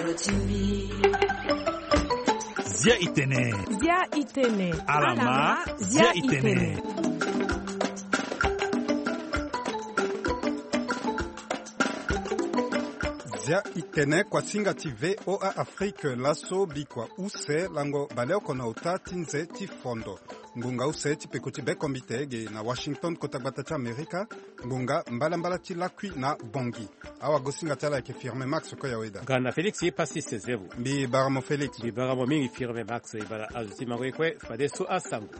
Zia Itene. Alama Zia Itene. Zia Itene kwa singa TV OA Afrique laso bikwa use lango baleo kona utati nze tifondo. Ngunga use tipeko tibe kombitege na Washington kotagbata cha Amerika. Ngunga mbala tilakwi na bongi. Awa gosinga tala yake firme Max kwa yaweda. Gana Felix ye pasi sezevu. Bi baramo Felix. Bi baramo mingi firme Max ibala azuti mangwekwe fadeso asangu.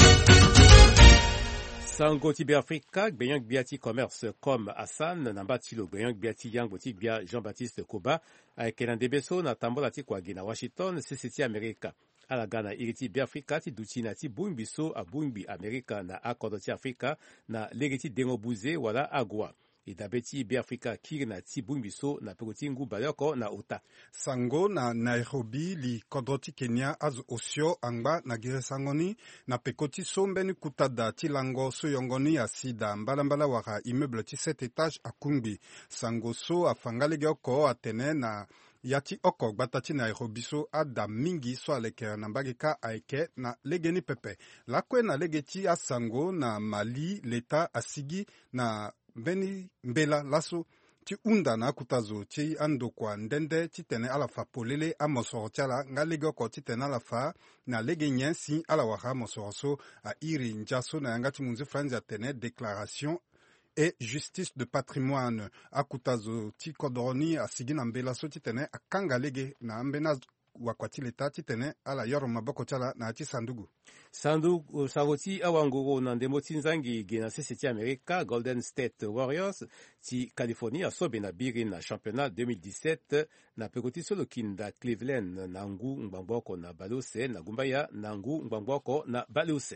Sango Tibé Africa, Gbenyang Biati Commerce comme Hassan, Nambati lo Gbenyang Biati Yango Tibia Jean-Baptiste Koba, Kenan Debeso, na Tambola Tikwagi na Washington, CCT America. Ala Ghana Iriti Biafrika, ti Duchina ti Bumbiso, a Bumbi America na Akodoti Africa, na Legeti Dengo Buze, wala Agua. Idabeti Biafrika kiri na ti Bumbiso na Pekoti Ngubaloko na Ota. Sango na Nairobi li kodoti Kenya az osio angba na giresangoni na Pekoti sombeni kutada ti lango so yongoni ya sida mbala waka immeuble ti 7 étages a Kumbi. Sango so afangalege oko atene na yati oko gbatati Nairobi so ada mingi so aleke na mbagika aike na legeni pepe. Lakwe na legeti a Sango na Mali leta asigi na Beni mbela laso ti unda na kutazo ti ando kwa ndende ti tene ala fa polele a mosoro tiala nga lege ko ti tene ala fa na lege nyen si ala waka mosoro so a iri njaso na yanga ti munzi franzi a tene déclaration et justice de patrimoine a kutazo ti kodoroni a sigi na mbela so ti tene a kanga lege na mbena wakwati leta ti tene ala yoro maboko tiala na ti sandugu. Sandugu sagoti awangoro na ndemo ti nzangi gena CCT America Golden State Warriors ti California sobe na biri na championnat 2017 na pekoti solo kinda Cleveland na ngu ngbamboko na balose na gumbaya na ngu ngbamboko na balose.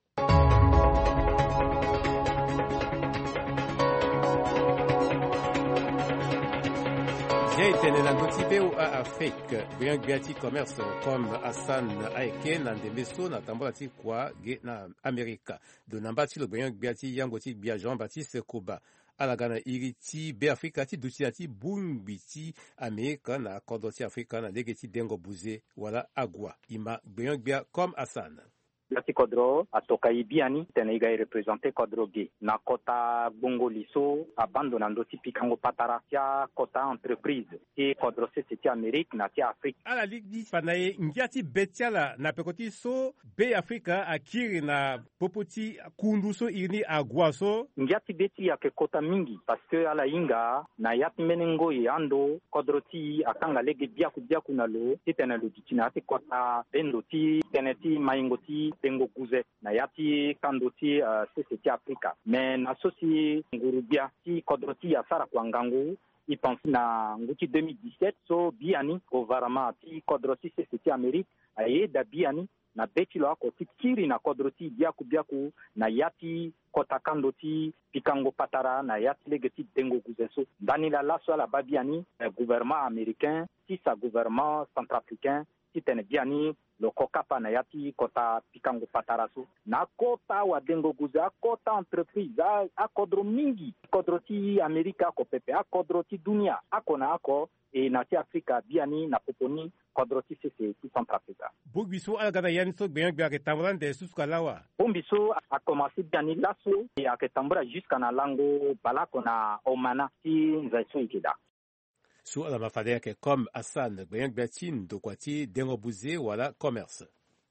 Zia Itene na Ngotibe à Afrique, Gbenyang Biati Commerce comme Hassan Aike na Ndembeso na Tambola ti kwa ge na Amerika. Do nambati lo Gbenyang Biati Yango ti Bia Jean-Baptiste Koba. Ala Ghana Iriti Be Afrika ti Duchina ti Bumbi ti Amerika na Kodoti Afrika na Legeti Dengo Buze wala Agua. Ima Gbenyang Bia comme Hassan. Lati kodro atoka ibiani tena iga represente kodro ge na kota bongo liso abandonando ti pikango patara tia kota entreprise ti kodro ti Amerique na ti Afrique ala ligi fanaye ngiati betiala na pekoti so Be Africa akiri na popoti kunduso irini agwaso ngiati beti ya ke kota mingi parce que ala inga na yati menengo yando kodro ti akanga lege biaku na lo ti tena lo ditina ti kota bendo ti tena ti maingo ti Dengo Kuze na yati kandoti CCT Africa mais na sosi ngurubia ti kodroti ya sara kwa ngangu i pense na nguti 2017 so biani gouvernement ti kodroti CCT Amerique aye da biani na betilo ako ti kiri na kodroti biaku na yati kota kandoti pikango patara na yati legeti Dengo Kuze so dani la laso la babiani gouvernement américain ti sa gouvernement centrafricain ti tene biani lo kokapa na yati kota pikango pataraso na kota wa Dengo Kuze a kota entreprise a kodro mingi kodro ti Amerika ko pepe a kodro ti dunia ako na ako e na ti Afrika biani na poponi kodro ti sese ti Centrafrica. Bugbiso ala gana yani so Gbenyang Bia ke tambola de suskalawa. Bugbiso a commencé biani laso e a ke tambora jusqu'à na lango balako na omana ti nzaiso ikida. Sous la mafadea ke comme Hassan Gbenyang Biatin do kwati Dengo Buze wala commerce.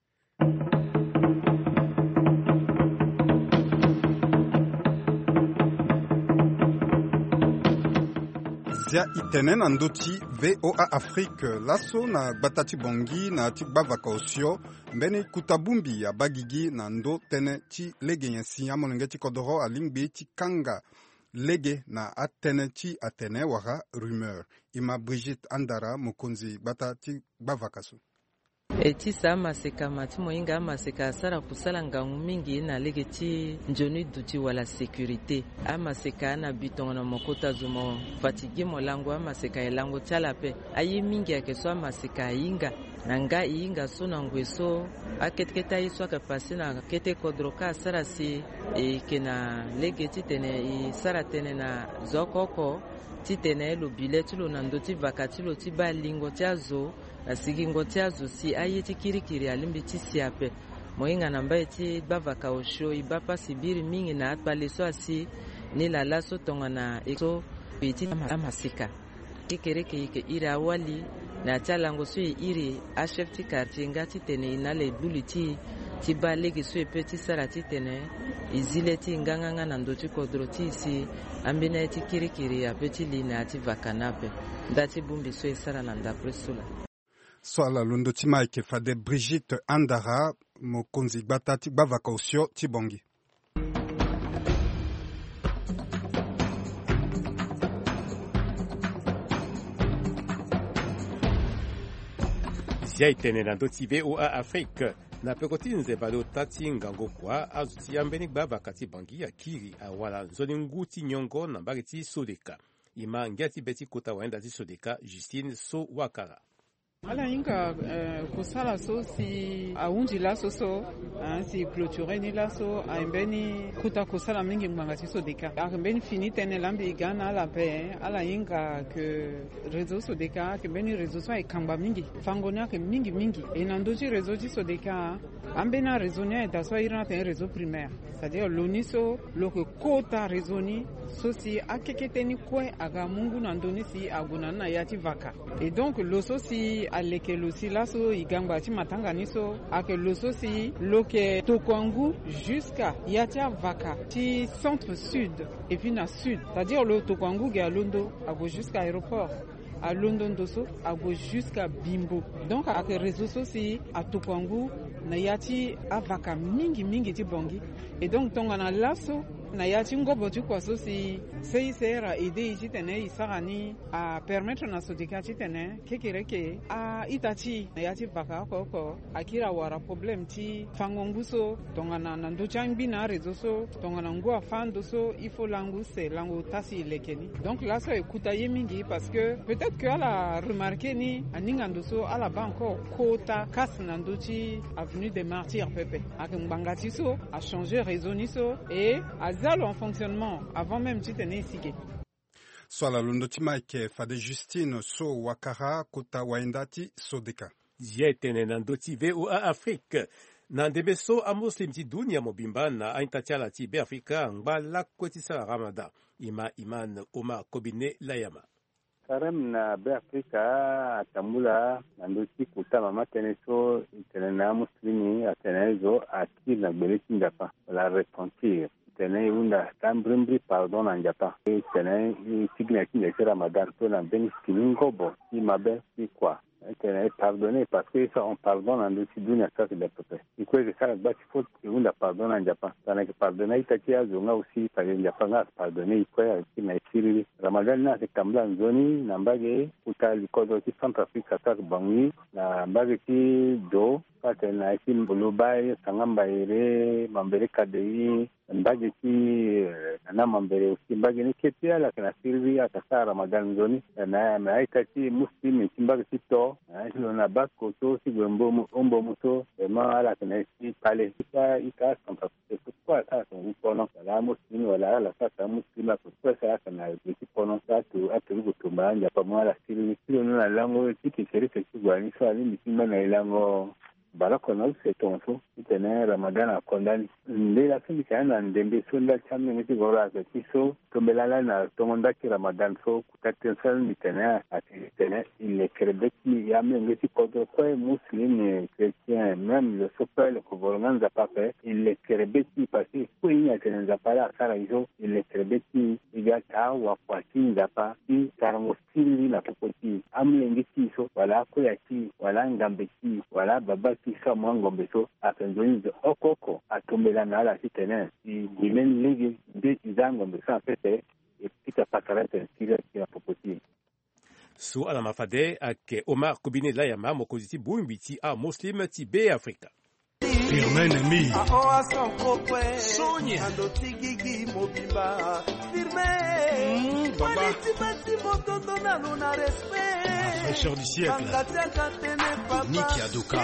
Zia Itene na ndoti VOA Afrique laso na batati bongi na ti bavaka osio mbeni kutabumbi ya bagigi na ndo tene ti lege yensi ya monenge ti kodoro alingbe ti kanga lege na atene ti atene waka rumeur. Ima Brigitte Andara mokonzi bata ti bavaka so. Eti sa maseka mati moinga maseka asara kusala ngangu mingi na lege ti njoni duti wala sécurité amaseka na bitongo na mokota zumo fatigué molango amaseka elango tiala pe ayi mingi ake so amaseka inga na nga inga so na ngweso aketeketa iso akapasi na kete kodroka sara si kena lege titene sara tene na zokoko titene lo bileti lo na ndoti vakati lo ti ba lingo ti azo asiki ngo ti azo si aye ti kirikiri alimbi ti siape moinga na mba ti ba vaka osho iba pasi biri mingi na atpale so asi ni la laso tonga na ekso iti amasika kikereke ike ira awali na talango so iri a chef ti quartier ngati tene inale buli ti ba legi so epeti sara ti tene izile ti nganganga na ndoti kodro ti si ambina ti kirikiri apeti lina ti vakanape ndati bumbi so sara na ndapresula swala lundo ti maike fade Brigitte Andara mokonzi gbata ti gbavaka osio ti bongi. Zia itene na ndoti VOA Afrique na pekoti nzeba lo tati ngango kwa azuti yambeni gbavaka ti bangi ya kiri awala nzoni ngu ti nyongo na mbari ti Sodeka ima ngia ti beti kota waenda ti Sodeka Justine So Wakara. Ala inga kusala so si aunji laso so si clôturer ni laso aimbeni kuta kusala mingi mwangati Sodeka aimbeni fini tene lambi igana ala pe ala inga que réseau Sodeka que beni réseau so ikamba mingi fangonia que mingi enandoji réseau ti Sodeka ambena raisonner da so irana ten réseau primaire c'est-à-dire loniso lo que kota raisoni so si akeketeni kwe aga mungu nandoni si aguna na yati vaka et donc lo so si aleke losi laso igamba ti matanga niso ake loso si loke tokwangu jusqu'à yatia vaka ti centre sud et puis na sud c'est-à-dire le tokwangu ge alondo ago jusqu'à aéroport à London doso ago jusqu'à Bimbo donc ake réseau so si a tokwangu na yati avaka mingi ti bongi et donc tonga na laso na yati ngobo ti kwa so si sera aider ici tene isarani a permettre na Sodeka ti tene kekereke a itati na yati vaka ko akira wara problème ti fangongu so tonga na nduchambi na réseau so tonga na ngwa fando so il faut langu se langu tasi lekeni donc là ça écoute yemingi parce que peut-être que ala remarqué ni aninga ndoso ala banko kota kas na nduchi avenue des martyrs pepe akembangati so a changé réseau ni so et en fonctionnement avant même tu tenais ici. Swala lundo ti maike fade Justine So Wakara kota waendati Sodeka. Zia tene na ndoti VOA Afrique na ndebe so a muslim ti dunia mobimba na aintatia ti be Afrika ngba kweti sala Ramadan ima Iman Omar Kobine Layama. Karem na be Afrika atambula na ndoti kuta mama tene so tene na muslimi atene zo akil na beleti ndapa la repentir tene unda tambrimbi pardon na njapa tene signa kinga ci Ramadan to na beni skiningobo imabe si kwa tene pardonner parce que ça on pardonne en dessus d'une ça c'est de peu et quoi que ça va il faut unda pardon na njapa tana que pardonner itakia zonga aussi par njapa na pardonner quoi qui na siri Ramadan na se kambla nzoni na mbage utali kodo ci Centrafrique ça bangi na mbage ci do pate na isi mbulubai sangamba ire mambere kadei mbage ci na mambere usi mbage ni ketia la kana sirvi akasa Ramadan zoni na maika ci muslimi mbage ci to ilo na bako to si gombo ombo muto ma la kana isi pale ika santa pourquoi ça son pono la muslimi wala la sa muslima pourquoi ça kana isi pono ça tu atu kutumba nja pamoja la sirvi ilo na lango tiki serike ci gwani so ali misimba na ilango balako na se tonso itene Ramadan a kondani ndela sindi kana ndembe so la chamme ngiti gora ka tiso tombelala na tomonda ki Ramadan so kutatensa mitene atene il credeti yame ngiti kodro ko muslim chrétien même le sopel ko volonza pape il credeti parce ko inya tene za para sara iso il credeti igata wa kwati zapa i karango sili na popoti amle ngiti so wala ko yati wala ngambeti wala baba kisa mwangombe so atenjonize okoko atombela na ala sitene dimen legi de izangombe sa pete epita pakarete sira kia popoti su ala mafade ake Omar Kobine Layama mokoziti buimbiti a muslim ti be Afrika. Firme Sonia Andotigigi Mobimba Firme Politi Motondo na respect fraîcheur du siècle. Niki Adoka.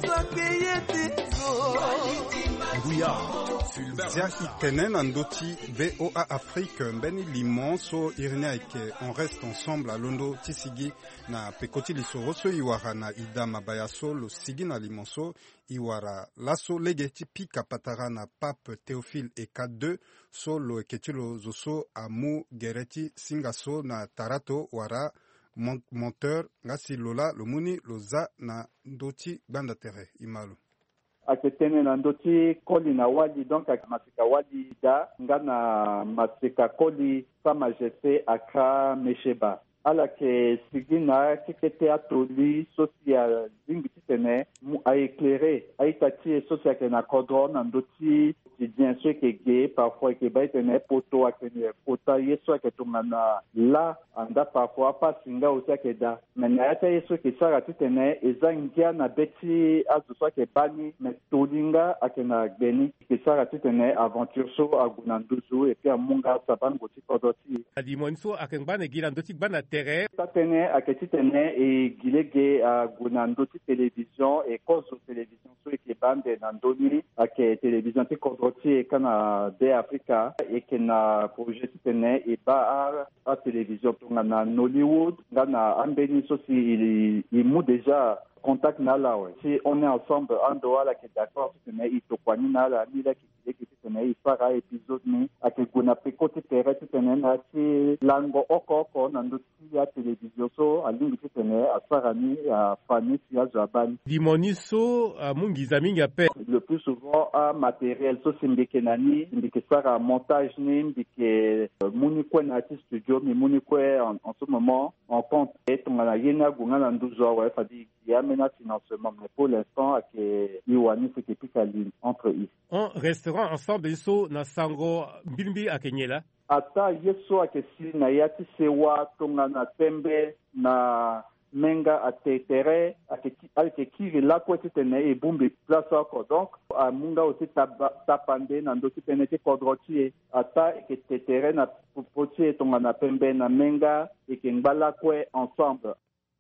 Zia itenen andoti VOA Afrique mbeni limon so irina eke on reste ensemble à Londo Tisigi na pekoti lisoro so iwara na ida mabaya so lo sigi na limonso iwara laso legeti pika patara na pape Théophile Eka 2 so lo eketilo zoso amu gereti singaso na tarato wara monteur ngasi lola lomuni loza na ndoti banda tere imalo aketene na ndoti koli na wali donc masika wali da ngana masika koli sa majesté aka mesheba ala ke sigina kekete atoli socia zingitene mu a éclairé aitati socia ke na kodron na ndoti bien sûr que gay parfois que baitene poto akene kota yeso ke tungana la anda parfois pas singa aussi ke da menata yeso ke sara titene ezangia na beti azuso ke bani metolinga akena beni ke sara titene aventure so agunanduzu et puis amunga sabango tikodoti adimonso akengbane gila ndoti bana tere tatene aketitene e gilege agunandoti télévision et cause télévision so ke bande nandoni ake télévision tikodoti kana de Africa et que na projet tene et ba à télévision na Nollywood na ambeni so si il mou déjà contact na là ouais si on est ensemble en dehors là qui d'accord tene il to kwani na la ni la qui tene il fera épisode ni ake kuna pe côté terre tene na si lango oko na ndoti ya télévision so alingi tene a sarani a fani si ya zabani dimoniso mungiza mingi ape le plus souvent a matériel so simbeke nani simbeke sara montage ni mbike muni kwa na studio mais muni kwa en ce moment on compte et on a yena gungana nduzo ouais fadi ya mena financement mais pour l'instant que iwani c'est typiquement entre eux on restera ensemble so na sango bilbi akenyela ata yeso akesi na yati sewa tonga na tembe na menga atetere ake kiri la kweti tene e bumbi place oko donc amunga aussi tapande na ndoti tene te kodrotie ata ke tetere na potie tonga na pembe na menga e ke ngala kwe ensemble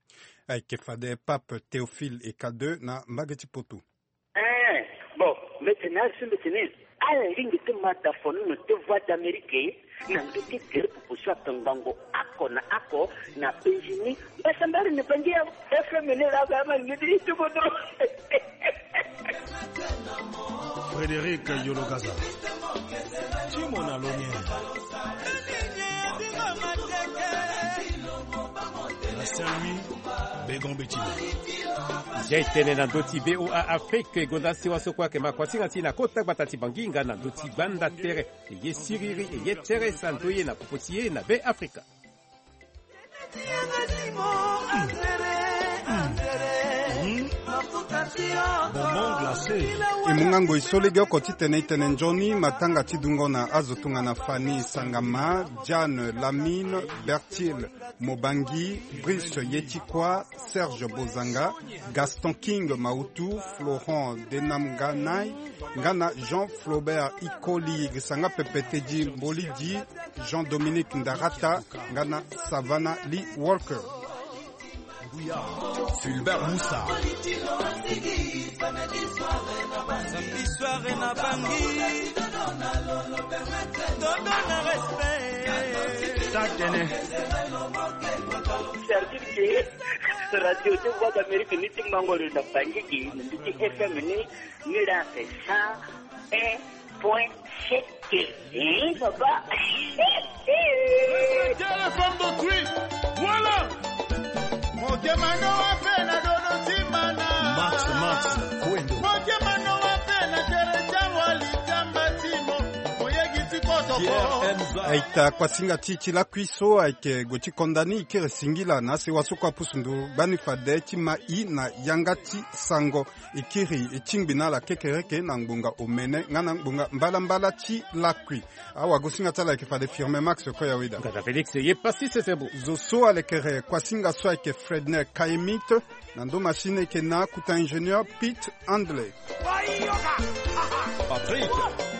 ake fade pape Théophile Eka 2 na mageti potu bon maintenant sur le tennis ala lingi te mata fonu no te voix d'Amérique na ndoti tere pukuswa tangango ako na Benjini basambari ne pangia FM ne la kama ngidi tukodro Frédéric Yologaza Timona Lomien la Saint-Louis Begon Bettina jaitene na ndoti VOA Afrique gondasi wasokwa ke makwatinga tina kota batati banginga na ndoti banda tere ye siriri ye tere santoye na popotiye na be Africa bonbon glacé imungango isolege okoti tene itene njoni matanga tidungo na azotunga na Fanny Sangama Diane Lamine Bertil Mobangi Brice Yetikwa Serge Bozanga Gaston King Mautu Florent Denamganai Ngana Jean Flaubert Ikoli Gisanga Pepeteji Bolidi Jean-Dominique Ndarata Ngana Savannah Lee Walker Fulbert Moussa Samedi soir na bangi Dona respect Tatene certifié radio de voix d'Amérique ni tingangolo na bangi ki ndi FM ni la ça et point check baba Téléphone d'autrui voilà Mokemano apena dono timana Max Kwendo Mokemano apena terejango alitamba timo Moyegi tikoto aita kwasinga chichi la kwiso aike goti kondani ikere singila na se wasuka pusundu bani fade chima I na yangati sango ikiri ichingbina la kekereke na ngbunga omene ngana ngbunga mbala chi la kwi awa gosinga tala ke fade firme Max ko yawida ngata Felix ye pasi c'est bon zoso alekere kwasinga so aike Fredner Kaimit na ndo machine ke na kuta ingénieur Pete Handley Patrick